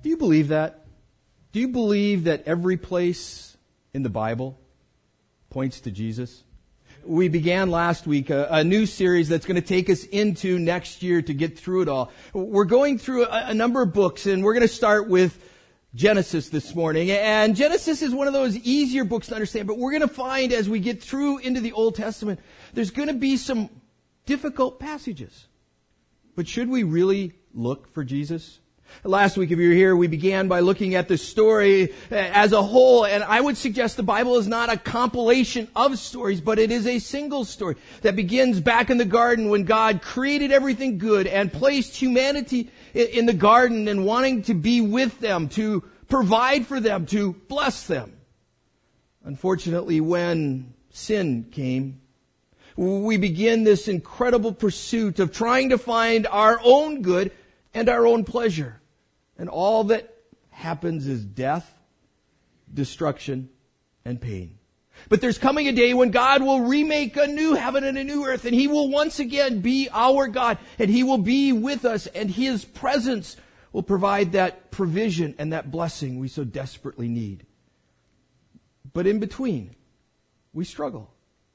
Do you believe that? Do you believe that every place in the Bible points to Jesus? We began last week a new series that's going to take us into next year to get through it all. We're going through a number of books, and we're going to start with Genesis this morning. And Genesis is one of those easier books to understand, but we're going to find as we get through into the Old Testament, there's going to be some difficult passages. But should we really look for Jesus? Last week, if you were here, we began by looking at the story as a whole, and I would suggest the Bible is not a compilation of stories, but it is a single story that begins back in the garden when God created everything good and placed humanity in the garden and wanting to be with them, to provide for them, to bless them. Unfortunately, when sin came, we begin this incredible pursuit of trying to find our own good and our own pleasure. And all that happens is death, destruction, and pain. But there's coming a day when God will remake a new heaven and a new earth, and He will once again be our God, and He will be with us, and His presence will provide that provision and that blessing we so desperately need. But in between, we struggle.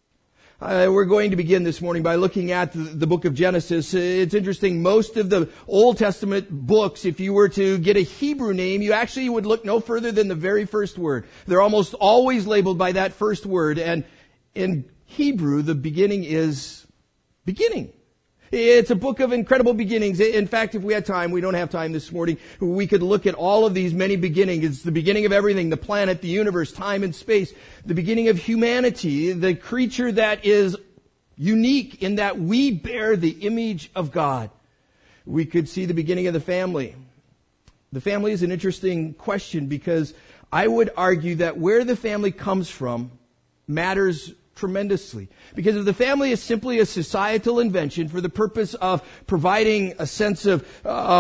We're going to begin this morning by looking at the book of Genesis. It's interesting, most of the Old Testament books, if you were to get a Hebrew name, you actually would look no further than the very first word. They're almost always labeled by that first word. And in Hebrew, the beginning is beginning. It's a book of incredible beginnings. In fact, if we had time, we don't have time this morning, we could look at all of these many beginnings. It's the beginning of everything, the planet, the universe, time and space, the beginning of humanity, the creature that is unique in that we bear the image of God. We could see the beginning of the family. The family is an interesting question because I would argue that where the family comes from matters tremendously. Because if the family is simply a societal invention for the purpose of providing a sense of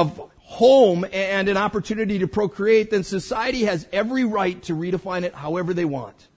home and an opportunity to procreate, then society has every right to redefine it however they want.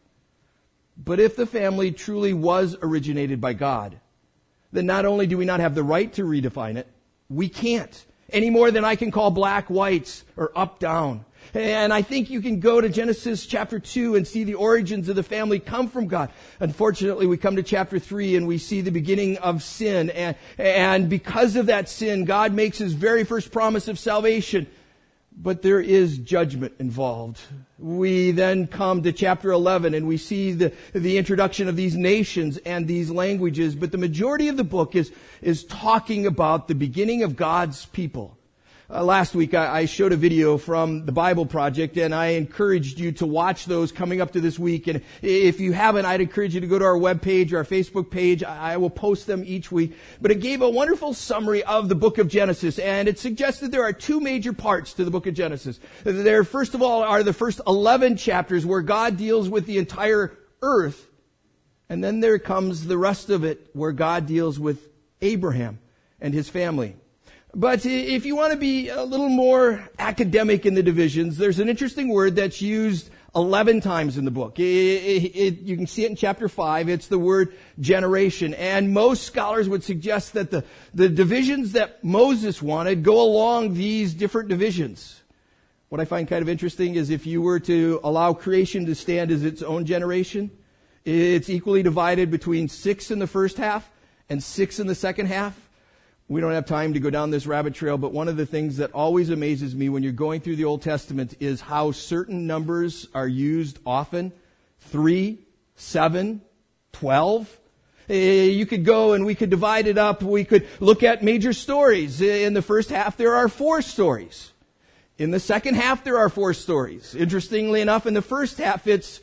But if the family truly was originated by God, then not only do we not have the right to redefine it, we can't. Any more than I can call black whites or up down. And I think you can go to Genesis chapter 2 and see the origins of the family come from God. Unfortunately, we come to chapter 3 and we see the beginning of sin. And because of that sin, God makes His very first promise of salvation. But there is judgment involved. We then come to chapter 11 and we see the introduction of these nations and these languages. But the majority of the book is talking about the beginning of God's people. Last week, I showed a video from the Bible Project, and I encouraged you to watch those coming up to this week. And if you haven't, I'd encourage you to go to our webpage or our Facebook page. I will post them each week. But it gave a wonderful summary of the book of Genesis, and it suggested there are two major parts to the book of Genesis. There, first of all, are the first 11 chapters where God deals with the entire earth. And then there comes the rest of it where God deals with Abraham and his family. But if you want to be a little more academic in the divisions, there's an interesting word that's used 11 times in the book. You can see it in chapter 5. It's the word generation. And most scholars would suggest that the divisions that Moses wanted go along these different divisions. What I find kind of interesting is if you were to allow creation to stand as its own generation, it's equally divided between 6 in the first half and 6 in the second half. We don't have time to go down this rabbit trail, but one of the things that always amazes me when you're going through the Old Testament is how certain numbers are used often. 3, 7, 12. You could go and we could divide it up. We could look at major stories. In the first half, there are 4 stories. In the second half, there are 4 stories. Interestingly enough, in the first half, it's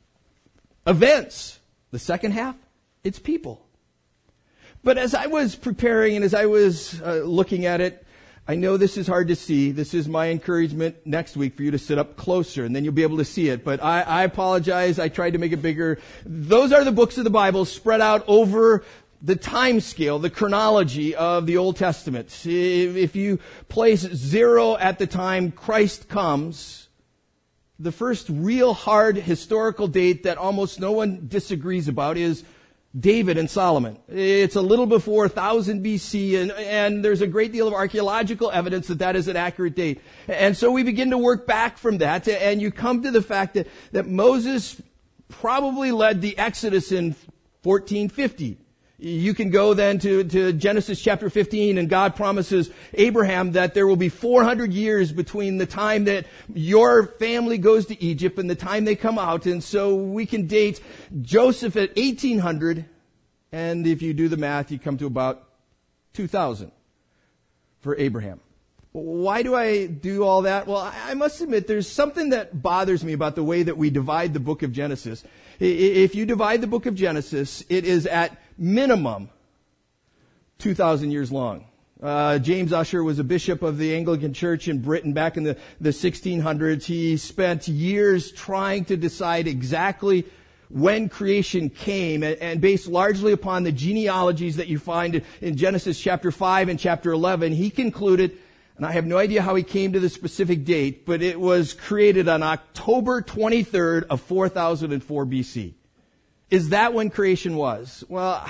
events. The second half, it's people. But as I was preparing and as I was looking at it, I know this is hard to see. This is my encouragement next week for you to sit up closer and then you'll be able to see it. But I apologize. I tried to make it bigger. Those are the books of the Bible spread out over the time scale, the chronology of the Old Testament. If you place 0 at the time Christ comes, the first real hard historical date that almost no one disagrees about is David and Solomon. It's a little before 1000 BC, and there's a great deal of archaeological evidence that that is an accurate date. And so we begin to work back from that, and you come to the fact that Moses probably led the Exodus in 1450. You can go then to Genesis chapter 15, and God promises Abraham that there will be 400 years between the time that your family goes to Egypt and the time they come out. And so we can date Joseph at 1800, and if you do the math, you come to about 2000 for Abraham. Why do I do all that? Well, I must admit there's something that bothers me about the way that we divide the book of Genesis. If you divide the book of Genesis, it is at minimum 2,000 years long. James Ussher was a bishop of the Anglican Church in Britain back in the 1600s. He spent years trying to decide exactly when creation came, and based largely upon the genealogies that you find in Genesis chapter 5 and chapter 11, he concluded, and I have no idea how he came to the specific date, but it was created on October 23rd of 4004 BC. Is that when creation was? Well,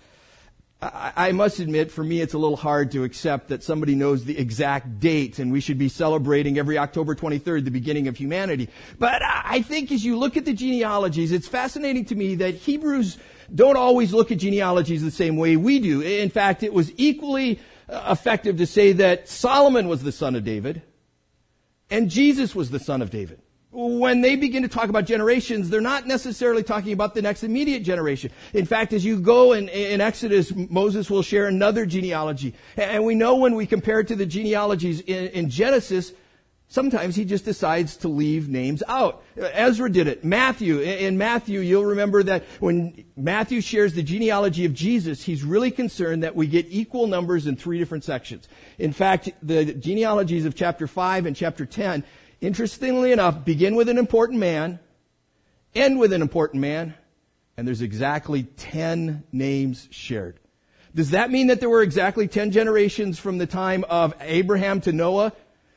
I must admit, for me, it's a little hard to accept that somebody knows the exact date, and we should be celebrating every October 23rd, the beginning of humanity. But I think as you look at the genealogies, it's fascinating to me that Hebrews don't always look at genealogies the same way we do. In fact, it was equally effective to say that Solomon was the son of David and Jesus was the son of David. When they begin to talk about generations, they're not necessarily talking about the next immediate generation. In fact, as you go in Exodus, Moses will share another genealogy. And we know when we compare it to the genealogies in Genesis, sometimes he just decides to leave names out. Ezra did it. Matthew, in Matthew, you'll remember that when Matthew shares the genealogy of Jesus, he's really concerned that we get equal numbers in 3 different sections. In fact, the genealogies of chapter 5 and chapter 10, interestingly enough, begin with an important man, end with an important man, and there's exactly 10 names shared. Does that mean that there were exactly 10 generations from the time of Abraham to Noah?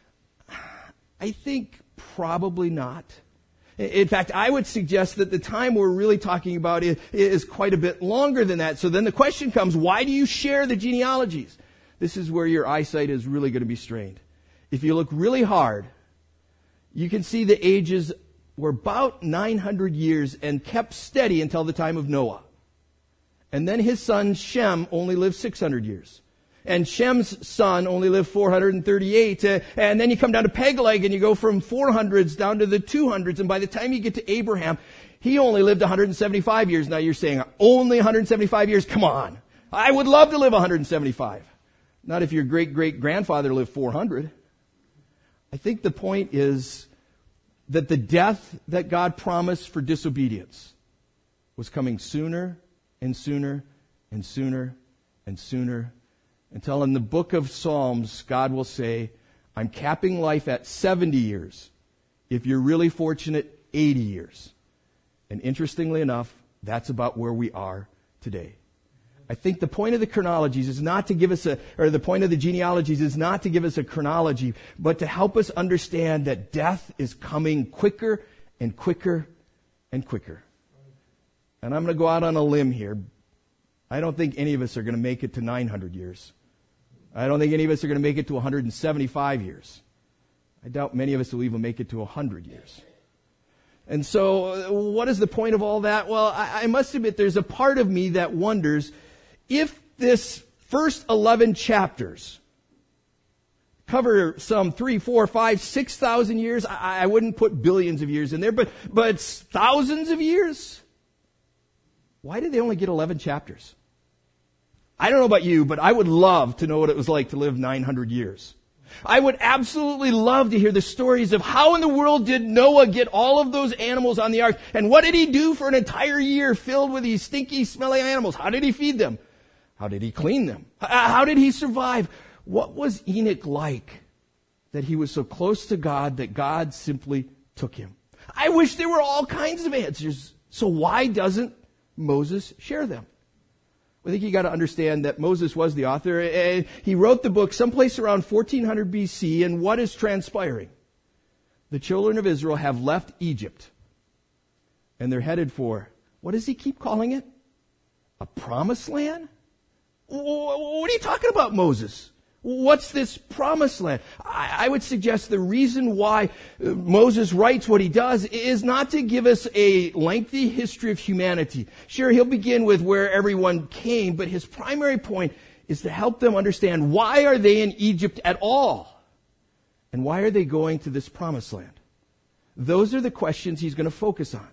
I think probably not. In fact, I would suggest that the time we're really talking about is quite a bit longer than that. So then the question comes, why do you share the genealogies? This is where your eyesight is really going to be strained. If you look really hard, you can see the ages were about 900 years and kept steady until the time of Noah. And then his son Shem only lived 600 years. And Shem's son only lived 438. And then you come down to Peleg and you go from 400s down to the 200s. And by the time you get to Abraham, he only lived 175 years. Now you're saying, only 175 years? Come on. I would love to live 175. Not if your great-great-grandfather lived 400. I think the point is that the death that God promised for disobedience was coming sooner and sooner and sooner and sooner, until in the book of Psalms, God will say, I'm capping life at 70 years. If you're really fortunate, 80 years. And interestingly enough, that's about where we are today. I think the point of the chronologies is not to give us the point of the genealogies is not to give us a chronology, but to help us understand that death is coming quicker and quicker and quicker. And I'm going to go out on a limb here. I don't think any of us are going to make it to 900 years. I don't think any of us are going to make it to 175 years. I doubt many of us will even make it to 100 years. And so, what is the point of all that? Well, I must admit there's a part of me that wonders if this first 11 chapters cover some 3, 4, 5, 6,000 years. I wouldn't put billions of years in there, but thousands of years. Why did they only get 11 chapters? I don't know about you, but I would love to know what it was like to live 900 years. I would absolutely love to hear the stories of how in the world did Noah get all of those animals on the ark, and what did he do for an entire year filled with these stinky, smelly animals? How did he feed them? How did he clean them? How did he survive? What was Enoch like that he was so close to God that God simply took him? I wish there were all kinds of answers. So why doesn't Moses share them? I think you got to understand that Moses was the author. He wrote the book someplace around 1400 BC, and what is transpiring? The children of Israel have left Egypt, and they're headed for, what does he keep calling it? A promised land? What are you talking about, Moses? What's this promised land? I would suggest the reason why Moses writes what he does is not to give us a lengthy history of humanity. Sure, he'll begin with where everyone came, but his primary point is to help them understand, why are they in Egypt at all? And why are they going to this promised land? Those are the questions he's going to focus on.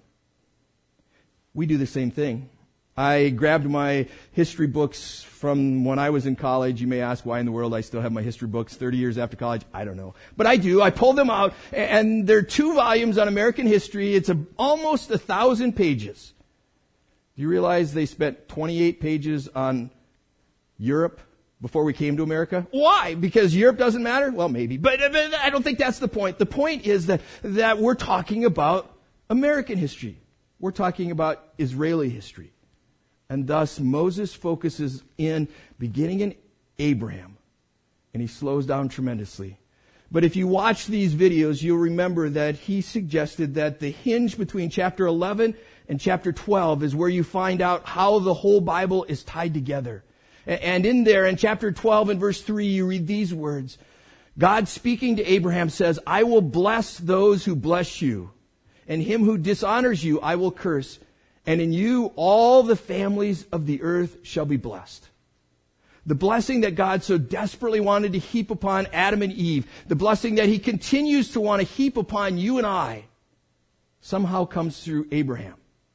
We do the same thing. I grabbed my history books from when I was in college. You may ask why in the world I still have my history books 30 years after college. I don't know. But I do. I pulled them out, and there are 2 volumes on American history. It's almost 1,000 pages. Do you realize they spent 28 pages on Europe before we came to America? Why? Because Europe doesn't matter? Well, maybe. But I don't think that's the point. The point is that we're talking about American history. We're talking about Israeli history. And thus, Moses focuses beginning in Abraham. And he slows down tremendously. But if you watch these videos, you'll remember that he suggested that the hinge between chapter 11 and chapter 12 is where you find out how the whole Bible is tied together. And in there, in chapter 12 and verse 3, you read these words. God speaking to Abraham says, I will bless those who bless you, and him who dishonors you I will curse. And in you, all the families of the earth shall be blessed. The blessing that God so desperately wanted to heap upon Adam and Eve, the blessing that he continues to want to heap upon you and I, somehow comes through Abraham.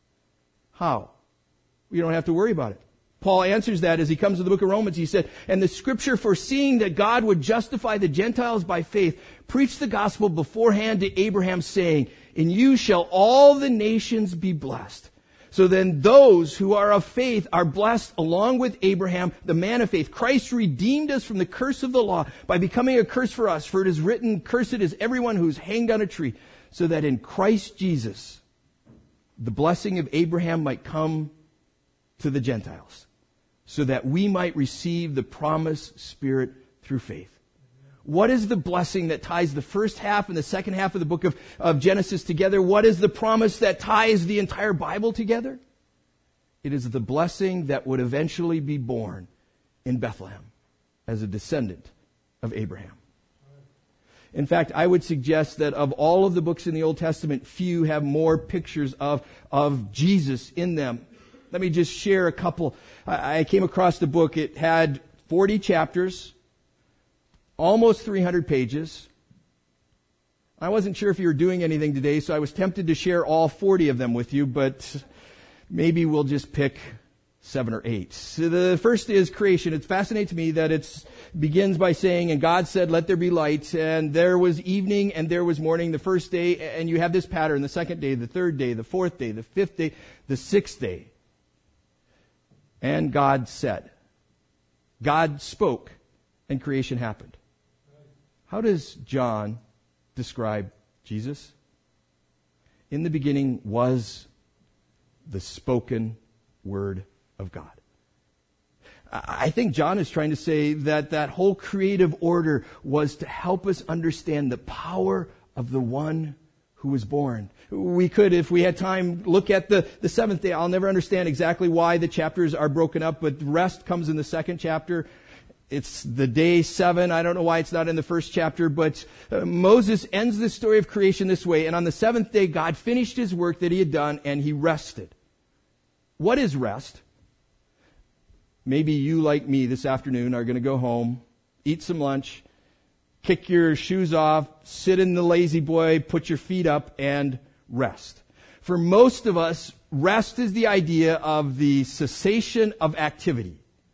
How? You don't have to worry about it. Paul answers that as he comes to the book of Romans. He said, and the scripture, foreseeing that God would justify the Gentiles by faith, preached the gospel beforehand to Abraham, saying, in you shall all the nations be blessed. So then those who are of faith are blessed along with Abraham, the man of faith. Christ redeemed us from the curse of the law by becoming a curse for us. For it is written, cursed is everyone who is hanged on a tree, so that in Christ Jesus, the blessing of Abraham might come to the Gentiles, so that we might receive the promised Spirit through faith. What is the blessing that ties the first half and the second half of the book of Genesis together? What is the promise that ties the entire Bible together? It is the blessing that would eventually be born in Bethlehem as a descendant of Abraham. In fact, I would suggest that of all of the books in the Old Testament, few have more pictures of Jesus in them. Let me just share a couple. I came across the book. It had 40 chapters, almost 300 pages. I wasn't sure if you were doing anything today, so I was tempted to share all 40 of them with you, but maybe we'll just pick 7 or 8. So the first is creation. It fascinates me that it begins by saying, and God said, let there be light, and there was evening and there was morning, the first day, and you have this pattern, the second day, the third day, the fourth day, the fifth day, the sixth day. And God said. God spoke, and creation happened. How does John describe Jesus? In the beginning was the spoken word of God. I think John is trying to say that whole creative order was to help us understand the power of the one who was born. We could, if we had time, look at the seventh day. I'll never understand exactly why the chapters are broken up, but rest comes in the second chapter. It's the day 7. I don't know why it's not in the first chapter, but Moses ends the story of creation this way. And on the seventh day, God finished his work that he had done, and he rested. What is rest? Maybe you, like me, this afternoon are going to go home, eat some lunch, kick your shoes off, sit in the lazy boy, put your feet up, and rest. For most of us, rest is the idea of the cessation of activity.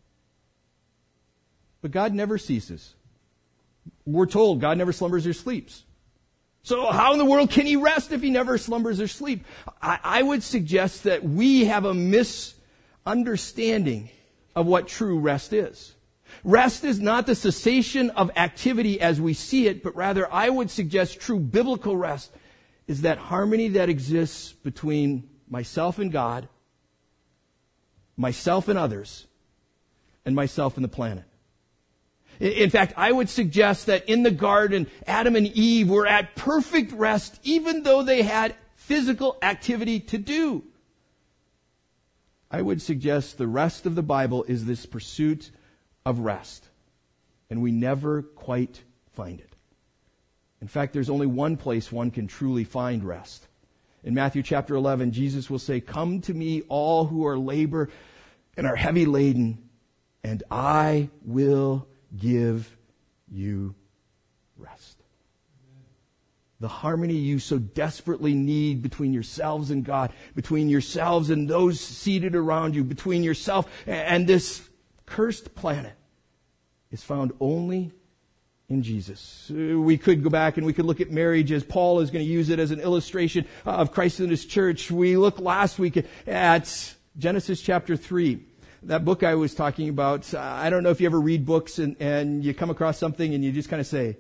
But God never ceases. We're told God never slumbers or sleeps. So how in the world can he rest if he never slumbers or sleeps? I would suggest that we have a misunderstanding of what true rest is. Rest is not the cessation of activity as we see it, but rather I would suggest true biblical rest is that harmony that exists between myself and God, myself and others, and myself and the planet. In fact, I would suggest that in the garden, Adam and Eve were at perfect rest, even though they had physical activity to do. I would suggest the rest of the Bible is this pursuit of rest. And we never quite find it. In fact, there's only one place one can truly find rest. In Matthew chapter 11, Jesus will say, "Come to me, all who are labor and are heavy laden, and I will give you rest." The harmony you so desperately need between yourselves and God, between yourselves and those seated around you, between yourself and this cursed planet, is found only in Jesus. We could go back and we could look at marriage as Paul is going to use it as an illustration of Christ and His church. We looked last week at Genesis chapter 3. That book I was talking about. I don't know if you ever read books and you come across something and you just kind of say,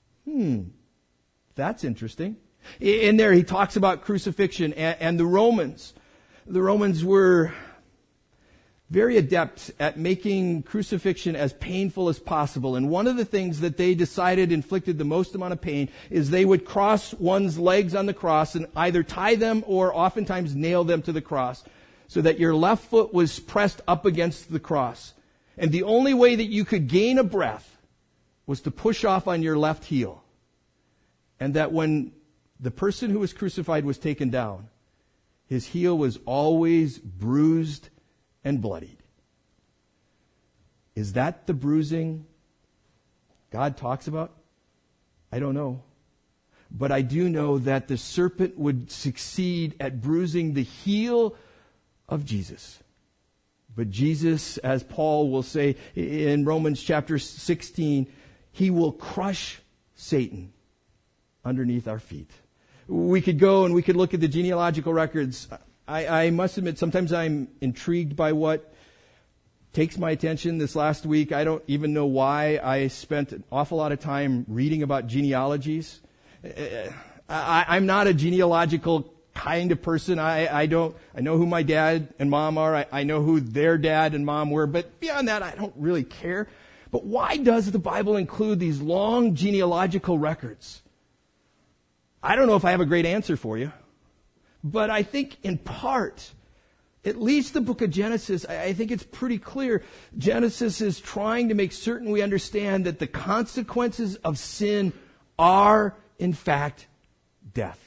that's interesting. In there he talks about crucifixion and the Romans. The Romans were very adept at making crucifixion as painful as possible. And one of the things that they decided inflicted the most amount of pain is they would cross one's legs on the cross and either tie them or oftentimes nail them to the cross so that your left foot was pressed up against the cross. And the only way that you could gain a breath was to push off on your left heel. And that when the person who was crucified was taken down, his heel was always bruised and bloodied. Is that the bruising God talks about? I don't know. But I do know that the serpent would succeed at bruising the heel of Jesus. But Jesus, as Paul will say in Romans chapter 16, He will crush Satan underneath our feet. We could go and we could look at the genealogical records. I must admit, sometimes I'm intrigued by what takes my attention. This last week, I don't even know why I spent an awful lot of time reading about genealogies. I'm not a genealogical kind of person. I know who my dad and mom are. I know who their dad and mom were. But beyond that, I don't really care. But why does the Bible include these long genealogical records? I don't know if I have a great answer for you. But I think in part, at least the book of Genesis, I think it's pretty clear. Genesis is trying to make certain we understand that the consequences of sin are, in fact, death.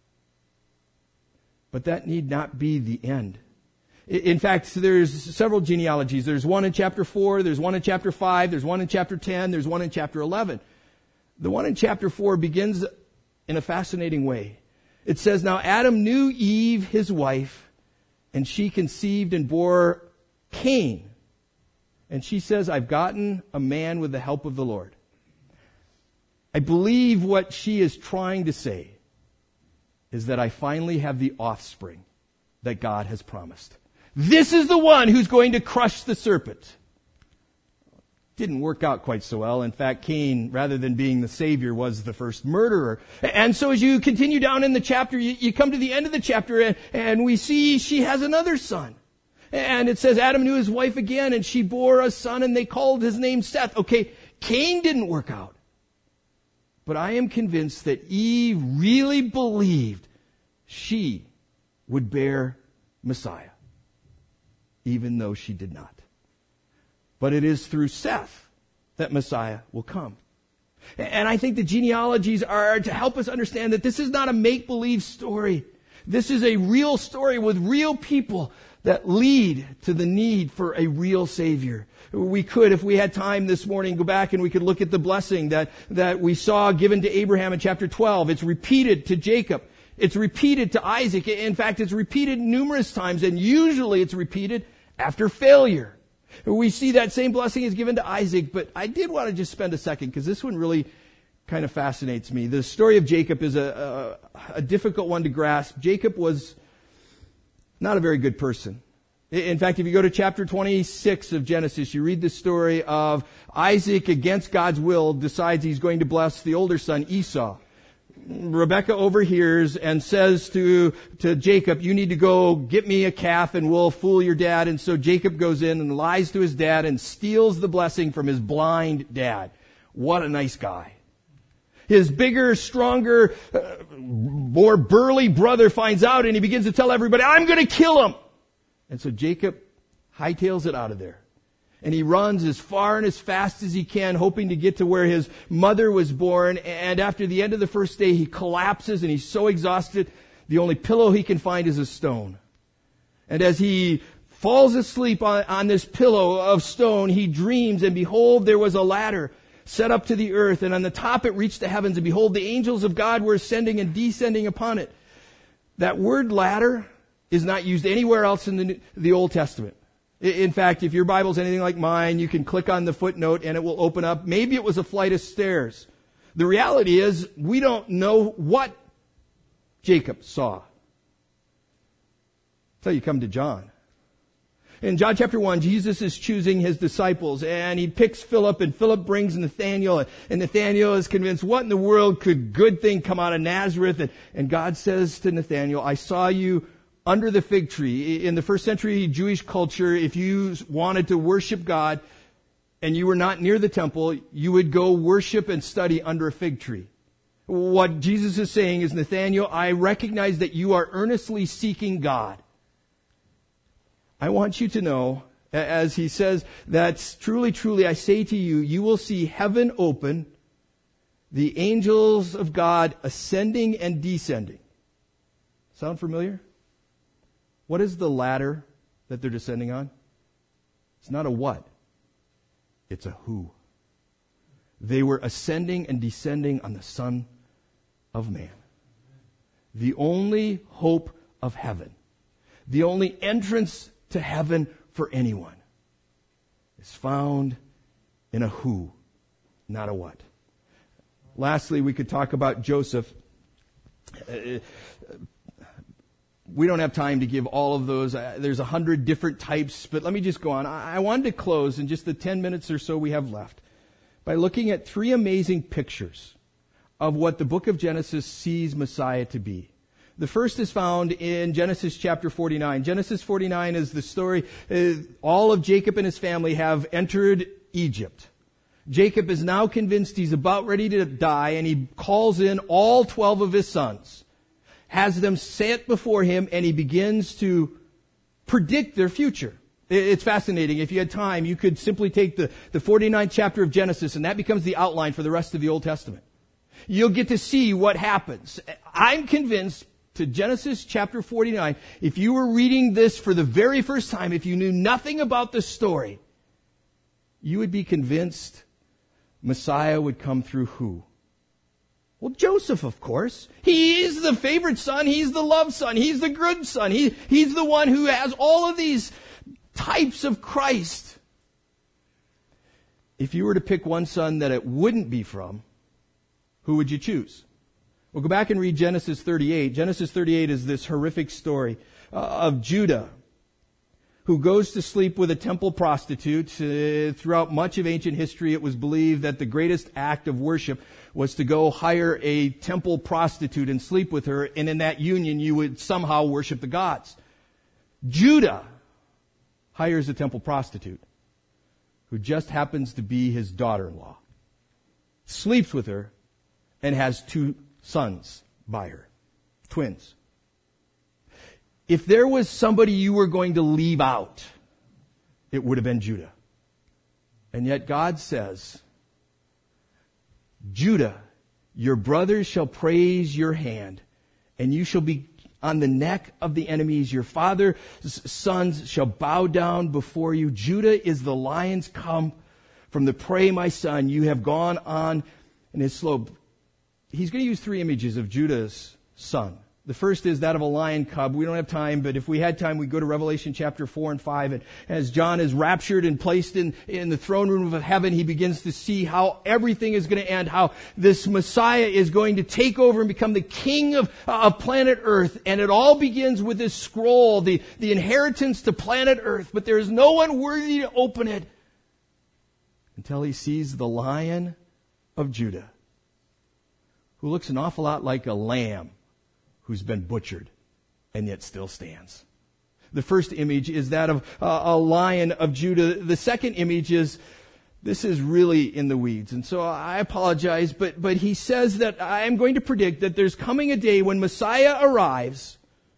But that need not be the end. In fact, there's several genealogies. There's one in chapter 4, there's one in chapter 5, there's one in chapter 10, there's one in chapter 11. The one in chapter 4 begins in a fascinating way. It says, "Now Adam knew Eve, his wife, and she conceived and bore Cain. And she says, I've gotten a man with the help of the Lord." I believe what she is trying to say is that I finally have the offspring that God has promised. This is the one who's going to crush the serpent. Didn't work out quite so well. In fact, Cain, rather than being the savior, was the first murderer. And so as you continue down in the chapter, you come to the end of the chapter and we see she has another son. And it says Adam knew his wife again and she bore a son and they called his name Seth. Okay, Cain didn't work out. But I am convinced that Eve really believed she would bear Messiah, even though she did not. But it is through Seth that Messiah will come. And I think the genealogies are to help us understand that this is not a make-believe story. This is a real story with real people that lead to the need for a real Savior. We could, if we had time this morning, go back and we could look at the blessing that we saw given to Abraham in chapter 12. It's repeated to Jacob. It's repeated to Isaac. In fact, it's repeated numerous times, and usually it's repeated after failure. We see that same blessing is given to Isaac, but I did want to just spend a second because this one really kind of fascinates me. The story of Jacob is a difficult one to grasp. Jacob was not a very good person. In fact, if you go to chapter 26 of Genesis, you read the story of Isaac, against God's will, decides he's going to bless the older son, Esau. Rebekah overhears and says to Jacob, "You need to go get me a calf and we'll fool your dad." And so Jacob goes in and lies to his dad and steals the blessing from his blind dad. What a nice guy. His bigger, stronger, more burly brother finds out and he begins to tell everybody, "I'm going to kill him." And so Jacob hightails it out of there. And he runs as far and as fast as he can, hoping to get to where his mother was born. And after the end of the first day, he collapses and he's so exhausted, the only pillow he can find is a stone. And as he falls asleep on this pillow of stone, he dreams, and behold, there was a ladder set up to the earth, and on the top it reached the heavens, and behold, the angels of God were ascending and descending upon it. That word ladder is not used anywhere else in the Old Testament. In fact, if your Bible's anything like mine, you can click on the footnote and it will open up. Maybe it was a flight of stairs. The reality is, we don't know what Jacob saw until you come to John. In John chapter 1, Jesus is choosing his disciples, and he picks Philip, and Philip brings Nathanael, and Nathanael is convinced, what in the world could good thing come out of Nazareth? And God says to Nathanael, I saw you under the fig tree. In the first century Jewish culture, if you wanted to worship God and you were not near the temple, you would go worship and study under a fig tree. What Jesus is saying is, Nathanael, I recognize that you are earnestly seeking God. I want you to know, as he says, that truly, truly, I say to you, you will see heaven open, the angels of God ascending and descending. Sound familiar? What is the ladder that they're descending on? It's not a what. It's a who. They were ascending and descending on the Son of Man. The only hope of heaven. The only entrance to heaven for anyone is found in a who, not a what. Lastly, we could talk about Joseph. We don't have time to give all of those. There's 100 different types, but let me just go on. I wanted to close in just the 10 minutes or so we have left by looking at 3 amazing pictures of what the book of Genesis sees Messiah to be. The first is found in Genesis chapter 49. Genesis 49 is the story, all of Jacob and his family have entered Egypt. Jacob is now convinced he's about ready to die, and he calls in all 12 of his sons, has them sit before him, and he begins to predict their future. It's fascinating. If you had time, you could simply take the 49th chapter of Genesis, and that becomes the outline for the rest of the Old Testament. You'll get to see what happens. I'm convinced to Genesis chapter 49, if you were reading this for the very first time, if you knew nothing about the story, you would be convinced Messiah would come through who? Well, Joseph, of course. He's the favorite son. He's the loved son. He's the good son. He's the one who has all of these types of Christ. If you were to pick one son that it wouldn't be from, who would you choose? Well, go back and read Genesis 38. Genesis 38 is this horrific story of Judah, who goes to sleep with a temple prostitute. Throughout much of ancient history, it was believed that the greatest act of worship was to go hire a temple prostitute and sleep with her, and in that union you would somehow worship the gods. Judah hires a temple prostitute who just happens to be his daughter-in-law, sleeps with her, and has 2 sons by her, twins. If there was somebody you were going to leave out, it would have been Judah. And yet God says, Judah, your brothers shall praise your hand, and you shall be on the neck of the enemies. Your father's sons shall bow down before you. Judah is the lion's come from the prey, my son. You have gone on in his slope. He's going to use 3 images of Judah's son. The first is that of a lion cub. We don't have time, but if we had time, we'd go to Revelation chapter 4 and 5. And as John is raptured and placed in the throne room of heaven, he begins to see how everything is going to end, how this Messiah is going to take over and become the king of planet Earth. And it all begins with this scroll, the inheritance to planet Earth. But there is no one worthy to open it until he sees the Lion of Judah, who looks an awful lot like a lamb who's been butchered and yet still stands. The first image is that of a Lion of Judah. The second image is, this is really in the weeds. And so I apologize, but he says that I am going to predict that there's coming a day when Messiah arrives,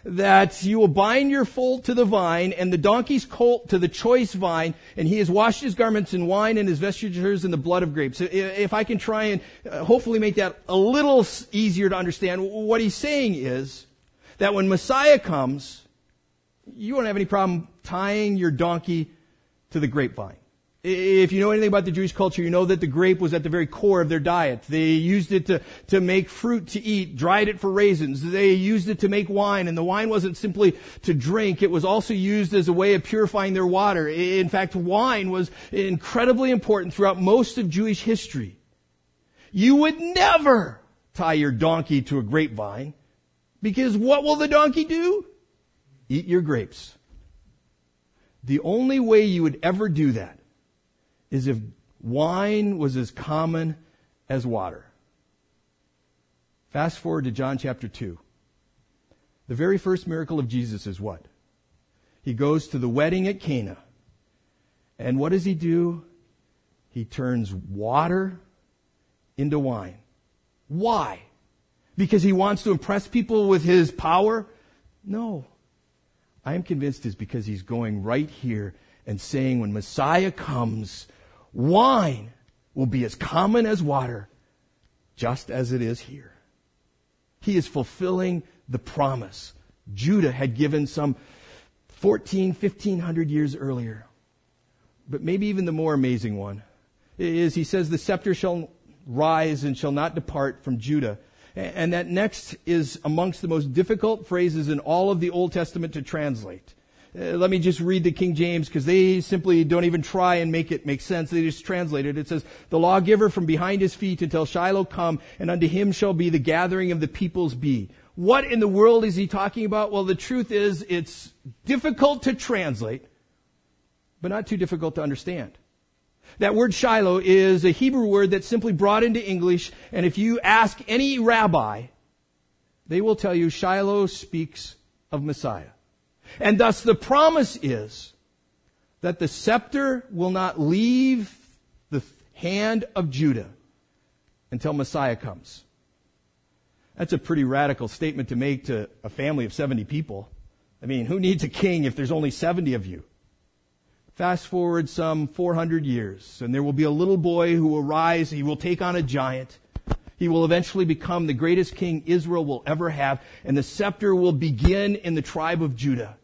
that you will bind your foal to the vine and the donkey's colt to the choice vine, and he has washed his garments in wine and his vestures in the blood of grapes. If I can try and hopefully make that a little easier to understand, what he's saying is that when Messiah comes, you won't have any problem tying your donkey to the grapevine. If you know anything about the Jewish culture, you know that the grape was at the very core of their diet. They used it to make fruit to eat, dried it for raisins. They used it to make wine, and the wine wasn't simply to drink. It was also used as a way of purifying their water. In fact, wine was incredibly important throughout most of Jewish history. You would never tie your donkey to a grapevine, because what will the donkey do? Eat your grapes. The only way you would ever do that is if wine was as common as water. Fast forward to John chapter 2. The very first miracle of Jesus is what? He goes to the wedding at Cana. And what does he do? He turns water into wine. Why? Because he wants to impress people with his power? No. I am convinced it's because he's going right here and saying when Messiah comes, wine will be as common as water, just as it is here. He is fulfilling the promise Judah had given some 1,500 years earlier. But maybe even the more amazing one is he says the scepter shall rise and shall not depart from Judah. And that next is amongst the most difficult phrases in all of the Old Testament to translate. Let me just read the King James, because they simply don't even try and make it make sense. They just translate it. It says, the lawgiver from behind his feet until Shiloh come, and unto him shall be the gathering of the peoples be. What in the world is he talking about? Well, the truth is, it's difficult to translate, but not too difficult to understand. That word Shiloh is a Hebrew word that's simply brought into English, and if you ask any rabbi, they will tell you Shiloh speaks of Messiah. And thus the promise is that the scepter will not leave the hand of Judah until Messiah comes. That's a pretty radical statement to make to a family of 70 people. I mean, who needs a king if there's only 70 of you? Fast forward some 400 years, and there will be a little boy who will rise. He will take on a giant. He will eventually become the greatest king Israel will ever have, and the scepter will begin in the tribe of Judah.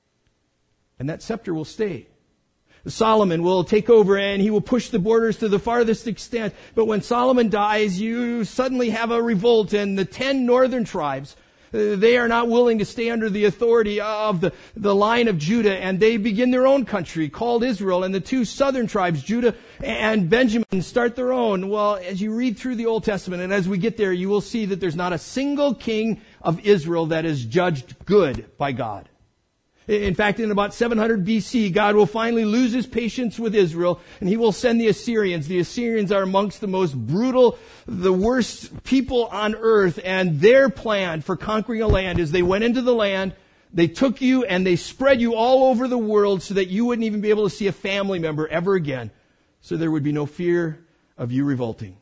And that scepter will stay. Solomon will take over, and he will push the borders to the farthest extent. But when Solomon dies, you suddenly have a revolt, and the 10 northern tribes, they are not willing to stay under the authority of the line of Judah, and they begin their own country called Israel. And the 2 southern tribes, Judah and Benjamin, start their own. Well, as you read through the Old Testament, and as we get there, you will see that there's not a single king of Israel that is judged good by God. In fact, in about 700 BC, God will finally lose his patience with Israel, and he will send the Assyrians. The Assyrians are amongst the most brutal, the worst people on earth, and their plan for conquering a land is they went into the land, they took you, and they spread you all over the world so that you wouldn't even be able to see a family member ever again, so there would be no fear of you revolting.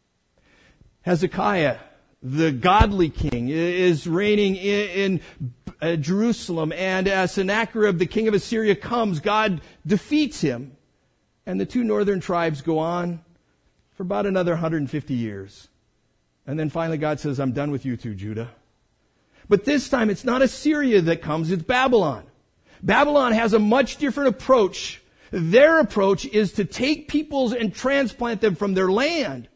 Hezekiah, the godly king, is reigning in Jerusalem, and as Sennacherib, the king of Assyria, comes, God defeats him, and the 2 northern tribes go on for about another 150 years. And then finally God says, I'm done with you 2, Judah. But this time it's not Assyria that comes, it's Babylon. Babylon has a much different approach. Their approach is to take peoples and transplant them from their land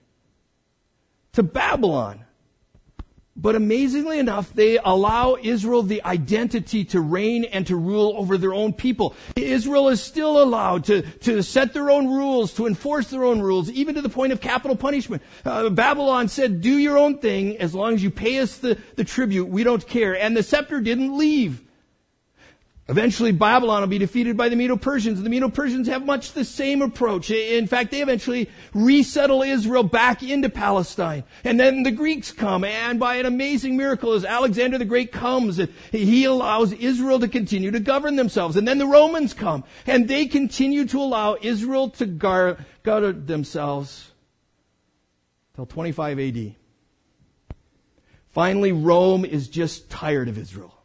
to Babylon. But amazingly enough, they allow Israel the identity to reign and to rule over their own people. Israel is still allowed to set their own rules, to enforce their own rules, even to the point of capital punishment. Babylon said, do your own thing as long as you pay us the tribute. We don't care. And the scepter didn't leave. Eventually, Babylon will be defeated by the Medo-Persians. The Medo-Persians have much the same approach. In fact, they eventually resettle Israel back into Palestine. And then the Greeks come, and by an amazing miracle, as Alexander the Great comes, he allows Israel to continue to govern themselves. And then the Romans come, and they continue to allow Israel to govern themselves till 25 AD. Finally, Rome is just tired of Israel.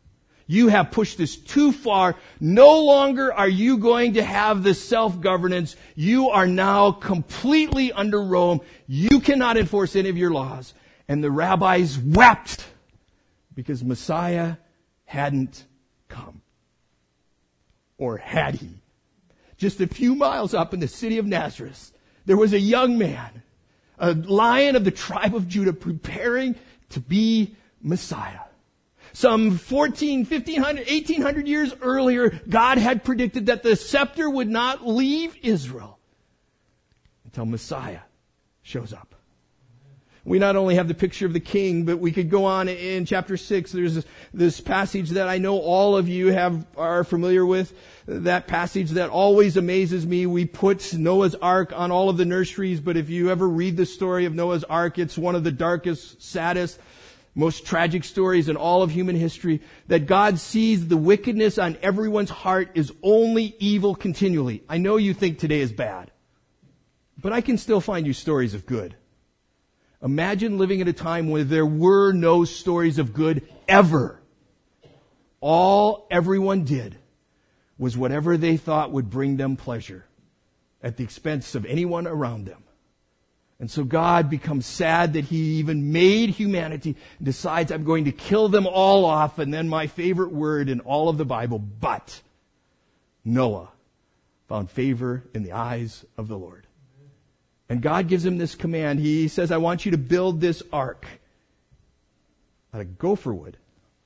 You have pushed this too far. No longer are you going to have this self-governance. You are now completely under Rome. You cannot enforce any of your laws. And the rabbis wept because Messiah hadn't come. Or had he? Just a few miles up in the city of Nazareth, there was a young man, a lion of the tribe of Judah, preparing to be Messiah. Some 1,500, 1,800 years earlier, God had predicted that the scepter would not leave Israel until Messiah shows up. We not only have the picture of the king, but we could go on in chapter 6. There's this passage that I know all of you are familiar with. That passage that always amazes me. We put Noah's Ark on all of the nurseries, but if you ever read the story of Noah's Ark, it's one of the darkest, saddest, most tragic stories in all of human history, that God sees the wickedness on everyone's heart is only evil continually. I know you think today is bad, but I can still find you stories of good. Imagine living at a time where there were no stories of good ever. All everyone did was whatever they thought would bring them pleasure at the expense of anyone around them. And so God becomes sad that He even made humanity and decides, I'm going to kill them all off. And then my favorite word in all of the Bible, but Noah found favor in the eyes of the Lord. And God gives him this command. He says, I want you to build this ark out of gopher wood.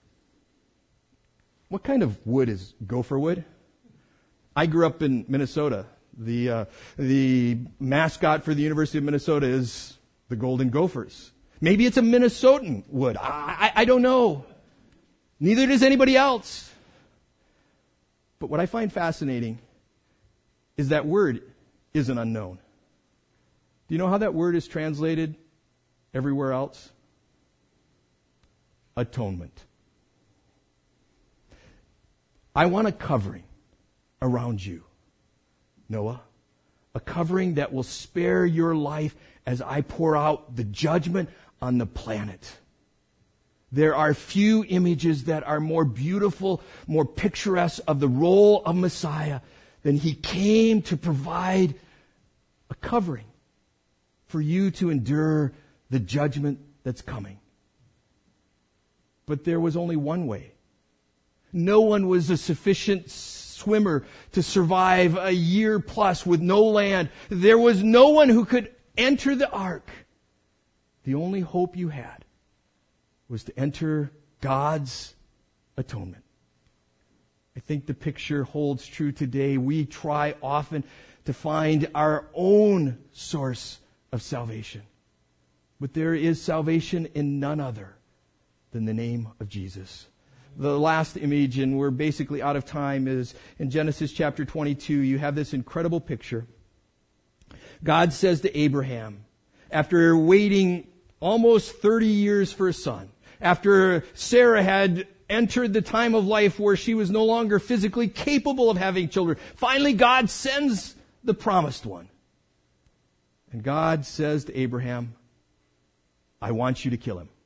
What kind of wood is gopher wood? I grew up in Minnesota. The mascot for the University of Minnesota is the Golden Gophers. Maybe it's a Minnesotan wood. I don't know. Neither does anybody else. But what I find fascinating is that word is an unknown. Do you know how that word is translated everywhere else? Atonement. I want a covering around you, Noah. A covering that will spare your life as I pour out the judgment on the planet. There are few images that are more beautiful, more picturesque of the role of Messiah than He came to provide a covering for you to endure the judgment that's coming. But there was only one way. No one was a sufficient swimmer to survive a year plus with no land. There was no one who could enter the ark. The only hope you had was to enter God's atonement. I think the picture holds true today. We try often to find our own source of salvation. But there is salvation in none other than the name of Jesus. The last image, and we're basically out of time, is in Genesis chapter 22. You have this incredible picture. God says to Abraham, after waiting almost 30 years for a son, after Sarah had entered the time of life where she was no longer physically capable of having children, finally God sends the promised one. And God says to Abraham, I want you to kill him.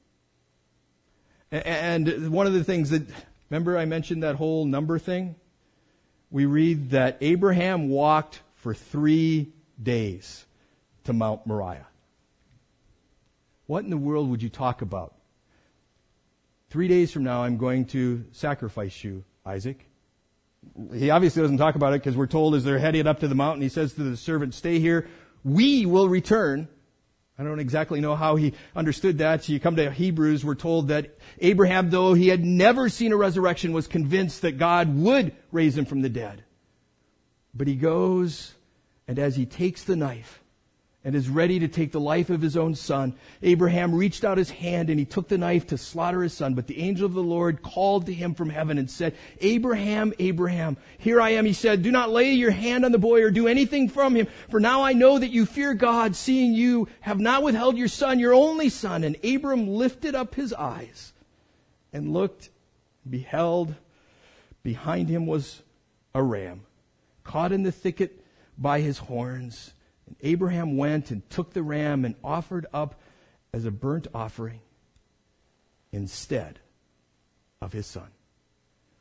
And one of the things that, remember I mentioned that whole number thing? We read that Abraham walked for 3 days to Mount Moriah. What in the world would you talk about? 3 days from now, I'm going to sacrifice you, Isaac. He obviously doesn't talk about it because we're told as they're headed up to the mountain, he says to the servant, stay here. We will return. I don't exactly know how he understood that. So you come to Hebrews, we're told that Abraham, though he had never seen a resurrection, was convinced that God would raise him from the dead. But he goes, and as he takes the knife and is ready to take the life of his own son, Abraham reached out his hand and he took the knife to slaughter his son. But the angel of the Lord called to him from heaven and said, Abraham, Abraham, here I am. He said, do not lay your hand on the boy or do anything from him. For now I know that you fear God, seeing you have not withheld your son, your only son. And Abram lifted up his eyes and looked, beheld, behind him was a ram, caught in the thicket by his horns. And Abraham went and took the ram and offered up as a burnt offering instead of his son.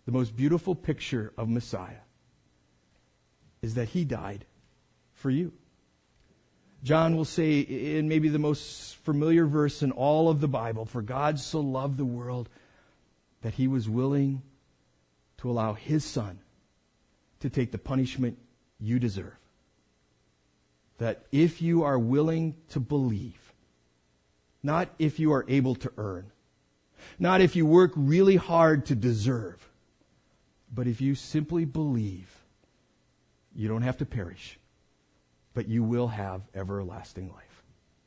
the most beautiful picture of Messiah is that he died for you. John will say in maybe the most familiar verse in all of the Bible, for God so loved the world that he was willing to allow his Son to take the punishment you deserve. That if you are willing to believe, not if you are able to earn, not if you work really hard to deserve, but if you simply believe, you don't have to perish, but you will have everlasting life.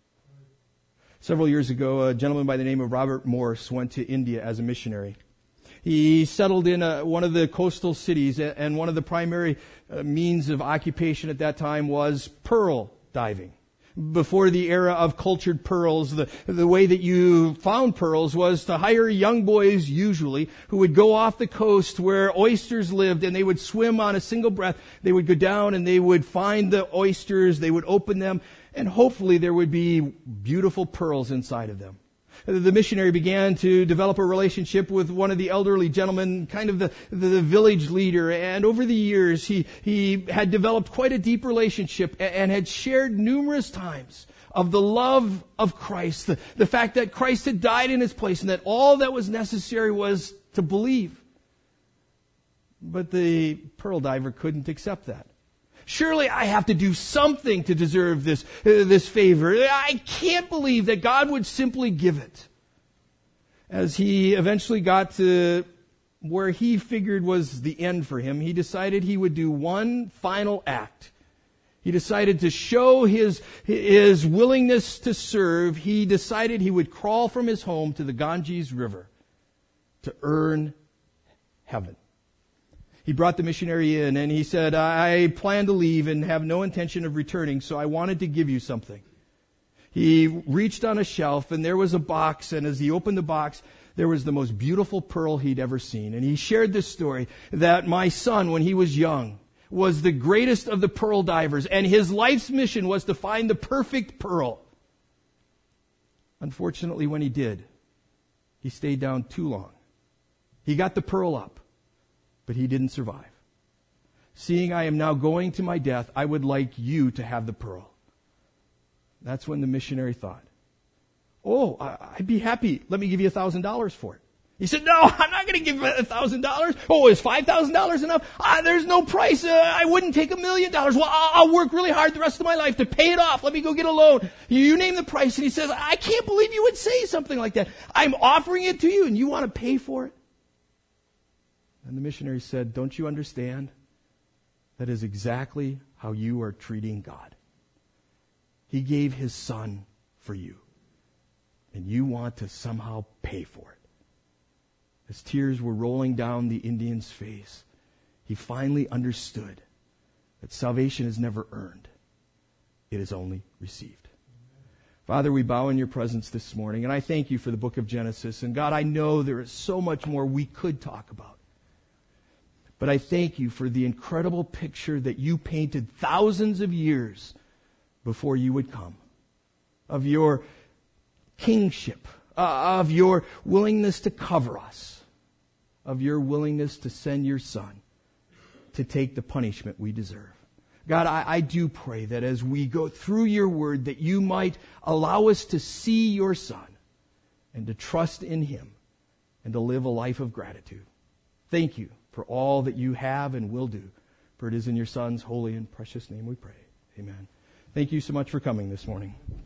Several years ago, a gentleman by the name of Robert Morse went to India as a missionary. He settled in one of the coastal cities, and one of the primary means of occupation at that time was pearl diving. Before the era of cultured pearls, the way that you found pearls was to hire young boys, usually, who would go off the coast where oysters lived, and they would swim on a single breath. They would go down and they would find the oysters, they would open them, and hopefully there would be beautiful pearls inside of them. The missionary began to develop a relationship with one of the elderly gentlemen, kind of the village leader. And over the years, he had developed quite a deep relationship and had shared numerous times of the love of Christ, the fact that Christ had died in his place and that all that was necessary was to believe. But the pearl diver couldn't accept that. Surely I have to do something to deserve this favor. I can't believe that God would simply give it. As he eventually got to where he figured was the end for him, he decided he would do one final act. He decided to show his willingness to serve. He decided he would crawl from his home to the Ganges River to earn heaven. He brought the missionary in and he said, I plan to leave and have no intention of returning, so I wanted to give you something. He reached on a shelf and there was a box, and as he opened the box, there was the most beautiful pearl he'd ever seen. And he shared this story that my son, when he was young, was the greatest of the pearl divers, and his life's mission was to find the perfect pearl. Unfortunately, when he did, he stayed down too long. He got the pearl up, but he didn't survive. Seeing I am now going to my death, I would like you to have the pearl. That's when the missionary thought, oh, I'd be happy. Let me give you $1,000 for it. He said, no, I'm not going to give you $1,000. Oh, is $5,000 enough? There's no price. I wouldn't take $1 million. Well, I'll work really hard the rest of my life to pay it off. Let me go get a loan. You name the price. And he says, I can't believe you would say something like that. I'm offering it to you and you want to pay for it? And the missionary said, don't you understand? That is exactly how you are treating God. He gave his son for you, and you want to somehow pay for it. As tears were rolling down the Indian's face, he finally understood that salvation is never earned. It is only received. Father, we bow in your presence this morning, and I thank you for the book of Genesis. And God, I know there is so much more we could talk about. But I thank you for the incredible picture that you painted thousands of years before you would come, of your kingship, of your willingness to cover us, of your willingness to send your son to take the punishment we deserve. God, I do pray that as we go through your word, that you might allow us to see your son and to trust in him and to live a life of gratitude. Thank you for all that you have and will do. For it is in your son's holy and precious name we pray. Amen. Thank you so much for coming this morning.